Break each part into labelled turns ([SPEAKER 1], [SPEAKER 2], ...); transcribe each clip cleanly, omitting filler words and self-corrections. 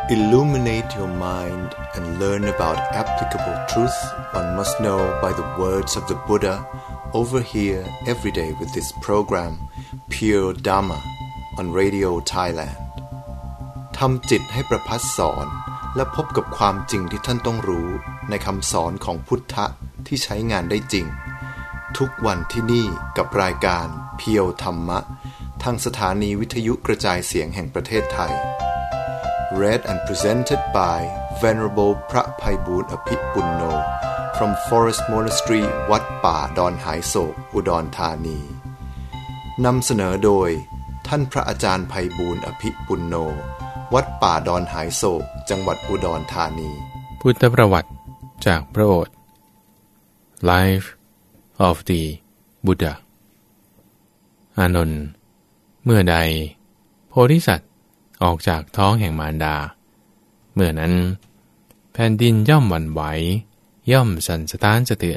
[SPEAKER 1] Illuminate your mind and learn about applicable truth one must know by the words of the Buddha over here every day with this program Pure Dhamma on Radio Thailand ทำจิตให้ประภัสสอนและพบกับความจริงที่ท่านต้องรู้ในคำสอนของพุทธะที่ใช้งานได้จริงทุกวันที่นี่กับรายการเพียวธรรมะทางสถานีวิทยุกระจายเสียงแห่งประเทศไทย Read and presented by Venerable พระไพบูลย์อภิปุณโญ from Forest Monastery วัดป่าดอนหายโศกอุดรธานีนำเสนอโดยท่านพระอาจารย์ไพบูลย์อภิปุณโญวัดป่าดอนหายโศกจังหวัดอุดรธานี
[SPEAKER 2] พุทธประวัติจากพระโอษฐ์ Life of the Buddha อานนท์เมื่อใดโพธิสัตว์ออกจากท้องแห่งมารดาเมื่อนั้นแผ่นดินย่อมหวั่นไหวย่อมสั่นสะท้านสะเทือน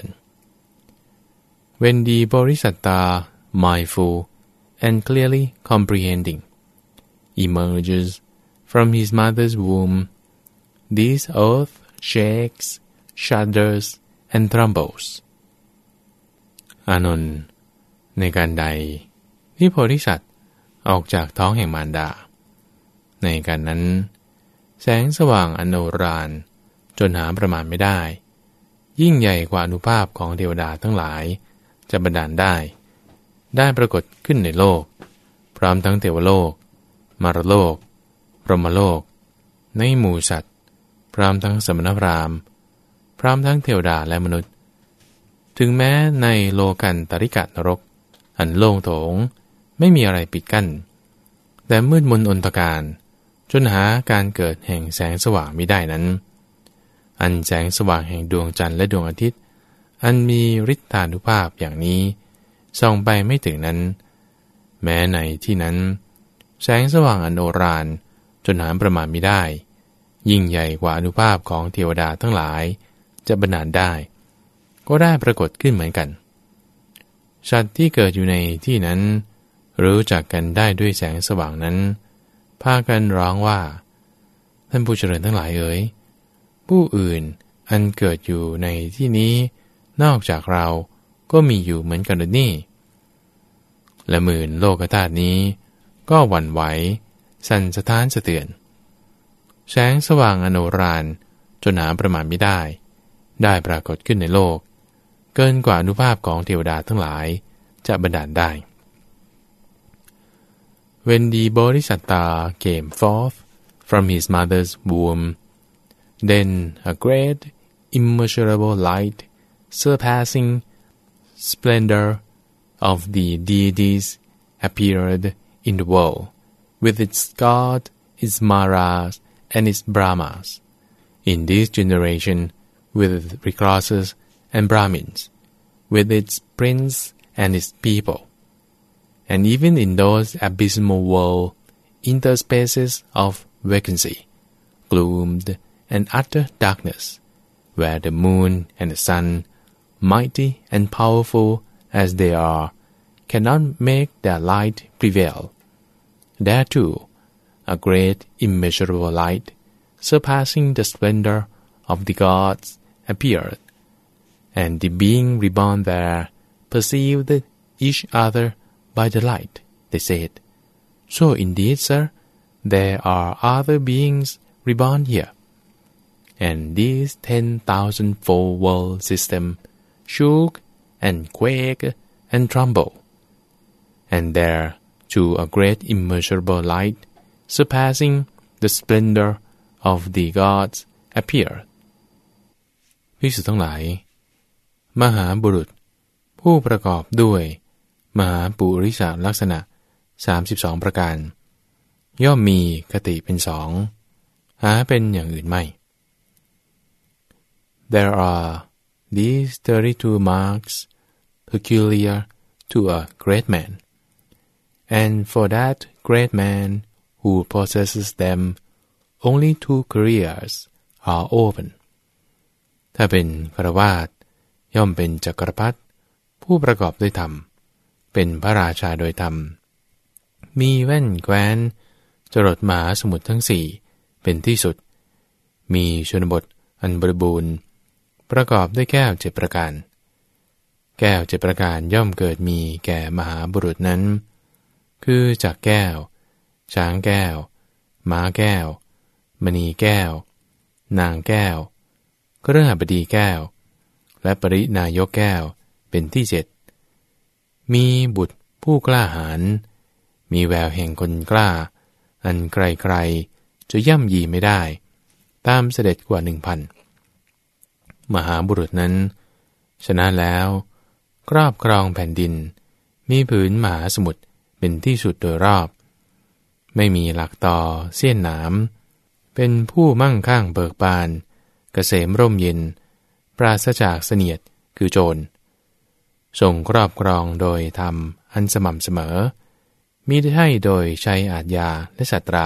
[SPEAKER 2] When the Bodhisatta mindful and clearly comprehending emerges from his mother's womb, this earth shakes, shudders, and trembles. อานนท์ในการใดที่โพธิสัตว์ออกจากท้องแห่งมารดาในการนั้นแสงสว่างอันโอฬารจนหาประมาณไม่ได้ยิ่งใหญ่กว่าอานุภาพของเทวดาทั้งหลายจะบันดาลได้ปรากฏขึ้นในโลกพร้อมทั้งเทวโลกมารโลกพรหมโลกในหมู่สัตว์พร้อมทั้งสมณพราหมณ์พร้อมทั้งเทวดาและมนุษย์ถึงแม้ในโลกันตริกะนรกอันโล่งโถงไม่มีอะไรปิดกั้นแต่มืดมนอนตการจนหาการเกิดแห่งแสงสว่างมิได้นั้นอันแสงสว่างแห่งดวงจันทร์และดวงอาทิตย์อันมีฤทธานุภาพอย่างนี้ส่องไปไม่ถึงนั้นแม้ในที่นั้นแสงสว่างอันโอฬารจนหาประมาณมิได้ยิ่งใหญ่กว่าอานุภาพของเทวดาทั้งหลายจะบันดาลได้ก็ได้ปรากฏขึ้นเหมือนกันสัตว์ที่เกิดอยู่ในที่นั้นรู้จักกันได้ด้วยแสงสว่างนั้นพากันร้องว่าท่านผู้เจริญทั้งหลายเอ๋ยผู้อื่นอันเกิดอยู่ในที่นี้นอกจากเราก็มีอยู่เหมือนกันนี่และหมื่นโลกธาตุนี้ก็หวั่นไหวสั่นสะท้านสะเทือนแสงสว่างอโนฬารจนหาประมาณไม่ได้ปรากฏขึ้นในโลกเกินกว่าอนุภาพของเทวดาทั้งหลายจะบันดาลได้ When the Bodhisatta came forth from his mother's womb, then a great immeasurable light surpassing splendor of the deities appeared in the world with its god, its Maras, and its Brahmas. In this generation, with its classes and Brahmins, with its prince and its people, and even in those abysmal world interspaces of vacancy, gloomed and utter darkness, where the moon and the sun, mighty and powerful as they are, cannot make their light prevail. There too, a great immeasurable light, surpassing the splendor of the gods, appeared, and the being reborn there perceived each other by the light. They said, "So indeed, sir, there are other beings reborn here." And this 10,000-fold world system shook and quaked and trembled, and there, too, a great immeasurable light, surpassing the splendor of the gods, appeared. ภิกษุทั้งหลายมหาบุรุษผู้ประกอบด้วยมหาปุริสลักษณะ32ประการย่อมมีคติเป็นสองหาเป็นอย่างอื่นไม่ There are these 32 marks peculiar to a great man, and for that great man who possesses them, only two careers are open. ถ้าเป็นฆราวาสย่อมเป็นจักรพรรดิผู้ประกอบด้วยธรรมเป็นพระราชาโดยธรรมมีแว่นแคว้นจรดมหาสมุทรทั้งสี่เป็นที่สุดมีชนบทอันบริบูรณ์ประกอบด้วยแก้ว7ประการแก้ว7ประการย่อมเกิดมีแก่มหาบุรุษนั้นคือจักรแก้วช้างแก้วม้าแก้วมณีแก้วนางแก้วกฤหบดีแก้วและปรินายกแก้วเป็นที่7มีบุตรผู้กล้าหาญมีแววแห่งคนกล้าอันไกลๆจะย่ำยีไม่ได้ตามเสด็จกว่า 1,000 มหาบุรุษนั้นชนะแล้วครอบครองแผ่นดินมีผืนมหาสมุทรเป็นที่สุดโดยรอบไม่มีหลักต่อเสี้ยนหนามเป็นผู้มั่งคั่งเบิกบานเกษมร่มเย็นปราศจากเสนียดคือโจรทรงครอบครองโดยธรรมอันสม่ำเสมอมิได้ให้โดยใช้อาทยาและสัตรา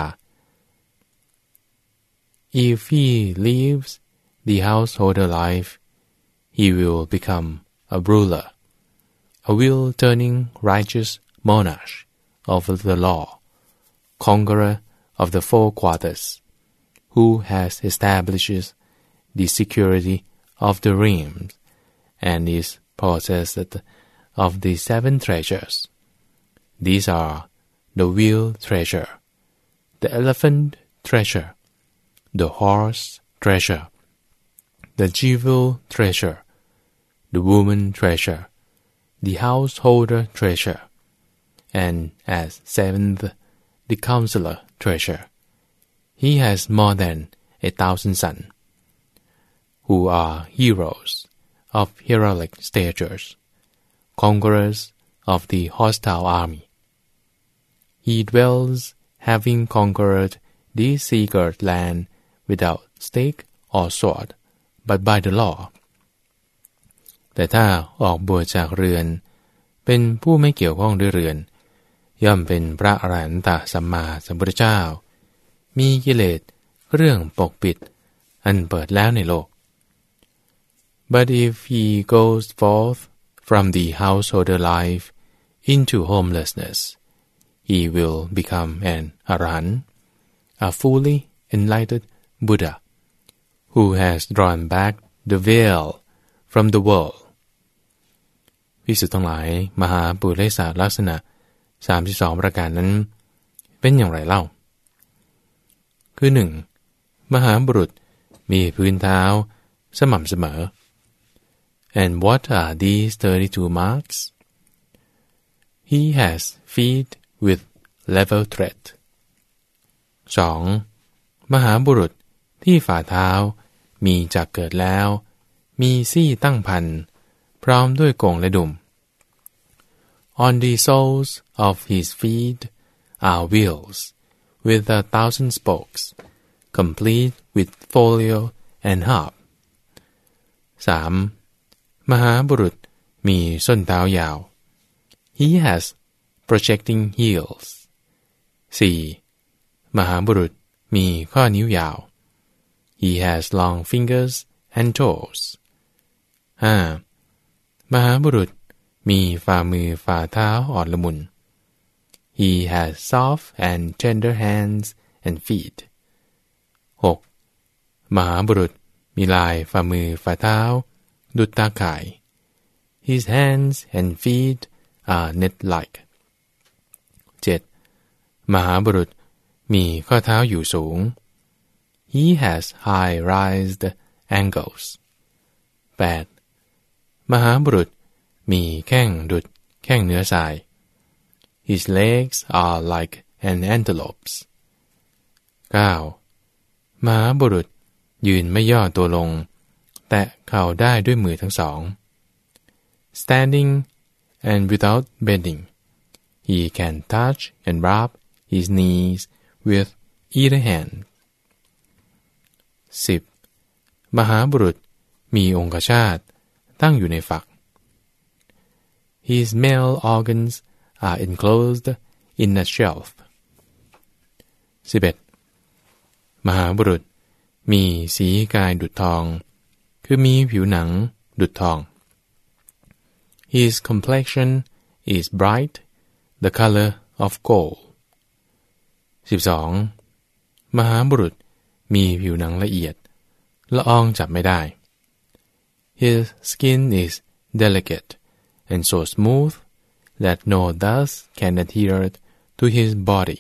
[SPEAKER 2] If he lives the householder life, he will become a ruler, a wheel-turning righteous monarch of the law, conqueror of the four quarters, who has established the security of the realms and is possessed of the 7 treasures. These are the wheel treasure, the elephant treasure, the horse treasure, the jewel treasure, the woman treasure, the householder treasure, and as 7th, the counselor treasure. He has more than 1,000 sons, who are heroes of heroic statures, conquerors of the hostile army. He dwells, having conquered this seagirt land without stake or sword, but by the law. แต่ถ้าออกบวชจากเรือนเป็นผู้ไม่เกี่ยวข้องด้วยเรือนย่อมเป็นพระอรหันตสัมมาสัมพุทธเจ้ามีกิเลสเรื่องปกปิดอันเปิดแล้วในโลก But if he goes forth from the householder life into homelessness, he will become an arahant, a fully enlightened Buddha, who has drawn back the veil from the world. ภิกษุทั้งหลายมหาปุริสลักษณะ32ประการนั้นเป็นอย่างไรเล่าคือ 1. มหาบุรุษมีพื้นเท้าสม่ำเสมอ And what are these 32 marks? He has feet with level tread. 2. มหาบุรุษที่ฝ่าเท้ามีจักเกิดแล้วมีซี่ตั้งพันพร้อมด้วยกงและดุม On the soles of his feet are wheels with 1,000 spokes, complete with folio and harp. 3. มหาบุรุษมีส้นเท้ายาว He has projecting heels. 4. มหาบุรุษมีข้อนิ้วยาว He has long fingers and toes. 5. มหาบุรุษมีฝ่ามือฝ่าเท้าอ่อนละมุน He has soft and tender hands and feet. 6. มหาบุรุษมีลายฝ่ามือฝ่าเท้าดุจตาข่าย His hands and feet are net-like. 7. มหาบุรุษมีข้อเท้าอยู่สูง He has high-raised ankles. 8. มหาบุรุษมีแข้งดุจแข้งเนื้อทราย His legs are like an antelope's. 9. มหาบุรุษยืนไม่ย่อตัวลงแตะเข่าได้ด้วยมือทั้งสอง Standing and without bending, he can touch and rub his knees with either hand. 10. มหาบุรุษมีองคชาตตั้งอยู่ในฝัก His male organs are enclosed in a shelf. 11. มหาบุรุษมีสีกายดุจทองคือมีผิวหนังดุจทอง His complexion is bright, the color of gold. 12. มหาบุรุษมีผิวหนังละเอียดละอองจับไม่ได้ His skin is delicate and so smooth that no dust can adhere to his body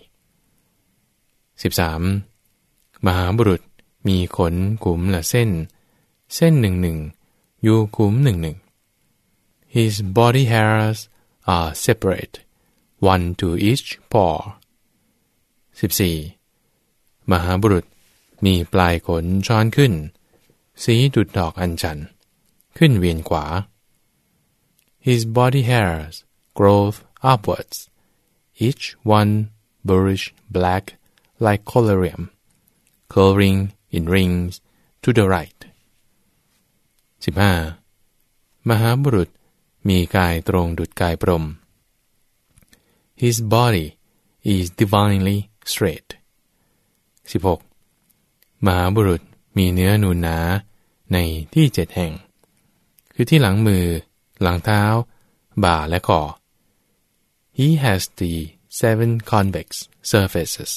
[SPEAKER 2] 13. มหาบุรุษมีขนขุมละเส้นหนึ่งอยู่ขุมหนึ่ง His body hairs are separate, one to each paw 14. มหาบุรุษมีปลายขนช้อนขึ้นสีดุจดอกอัญชันขึ้นเวียนขวา His body hairs grow upwards, each one bluish black like collyrium, curling in rings to the right. 15. มหาบุรุษมีกายตรงดุจกายพรหม His body is divinely straight. 16. มหาบุรุษมีเนื้อนูนหนาในที่7แห่งคือที่หลังมือหลังเท้าบ่าและคอ He has the 7 convex surfaces.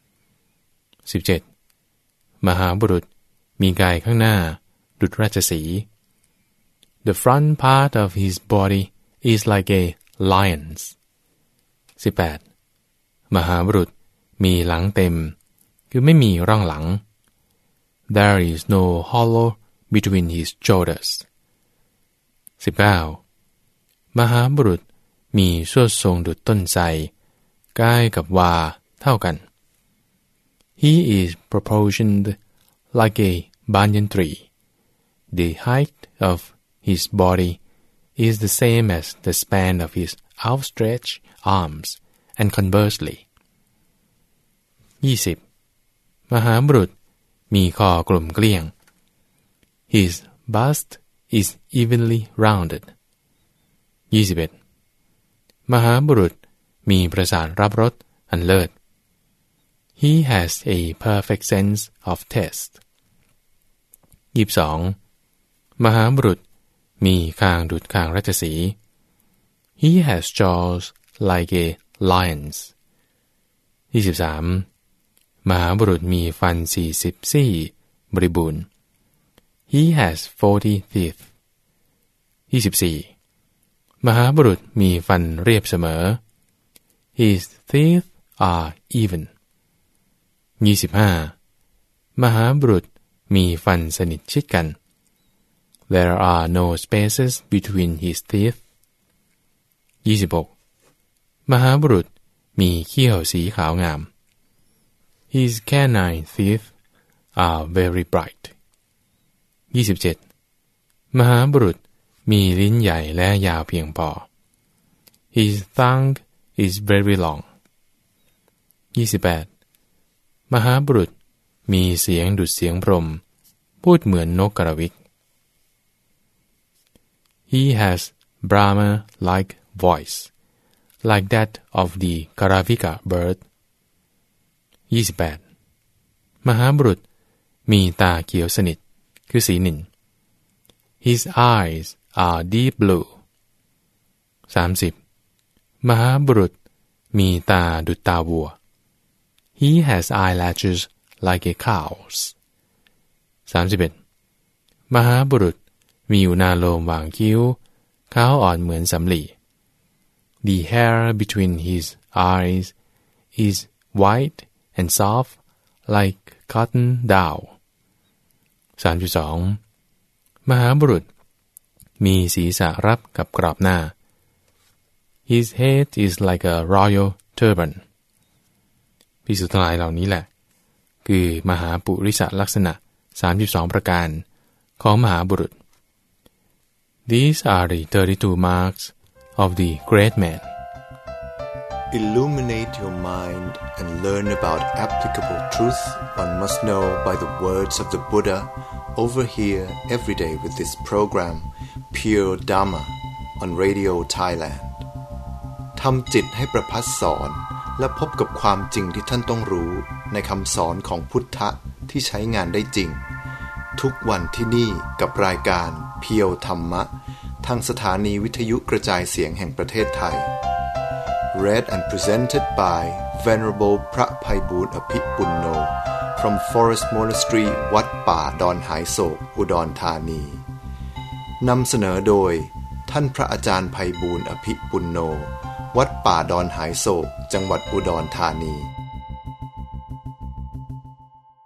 [SPEAKER 2] 17. มหาบุรุษมีกายข้างหน้าดุจราชสี The front part of his body is like a lion's. 18. มหาบุรุษมีหลังเต็มคือไม่มีร่องหลัง There is no hollow between his shoulders. 19. มหาบุรุษมีสวดทรงดุจต้นไทรกายกับวาเท่ากัน He is proportioned like a banyan tree. The height of his body is the same as the span of his outstretched arms, and conversely. 20. มหาบุรุษมีคอกลมเกลี้ยง His bust is evenly rounded. 21. มหาบุรุษมีประสาทรับรสอันเลิศ He has a perfect sense of taste. 22. มหาบุรุษมีคางดุจคางราชสี He has jaws like a lion's. 23. มหาบุรุษมีฟัน40ซี่บริบูรณ์ He has 40 teeth. 24. มหาบุรุษมีฟันเรียบเสมอ His teeth are even. 25. มหาบุรุษมีฟันสนิทชิดกัน There are no spaces between his teeth. 26. มหาบุรุษมีเขี้ยวสีขาวงาม His canine teeth are very bright. 27. มหาบุรุษมีลิ้นใหญ่และยาวเพียงพอ His tongue is very long. 28. มหาบุรุษมีเสียงดุจเสียงพรหมพูดเหมือนนกกระวิก He has Brahma-like voice, like that of the Karavika bird. 28. มหาบุรุษมีตาเขียวสนิทคือสีนิล His eyes are deep blue. 30. มหาบุรุษมีตาดุจตาวัว He has eyelashes like a cow's. 31. มหาบุรุษมีอยู่นาโลมวางคิ้วขาวอ่อนเหมือนสำลี The hair between his eyes is white and soft like cotton down. 32. มหาบุรุษมีศีรษะรับกับกรอบหน้า His head is like a royal turban. ภิกษุทั้งหลายเหล่านี้แหละคือมหาปุริสลักษณะ32ประการของมหาบุรุษ These are the 32 marks of the great man.
[SPEAKER 1] Illuminate your mind and learn about applicable truth one must know by the words of the Buddha over here every day with this program Pure Dhamma on Radio Thailand. ทำจิตให้ประภัสสอนและพบกับความจริงที่ท่านต้องรู้ในคำสอนของพุทธะที่ใช้งานได้จริงทุกวันที่นี่กับรายการเพียวธรรมะทางสถานีวิทยุกระจายเสียงแห่งประเทศไทย Read and presented by Venerable พระไพบูลย์อภิปุณโญ from Forest Monastery วัดป่าดอนหายโศกอุดรธานีนำเสนอโดยท่านพระอาจารย์ไพบูลย์อภิปุณโญ วัดป่าดอนหายโศกจังหวัดอุดรธานี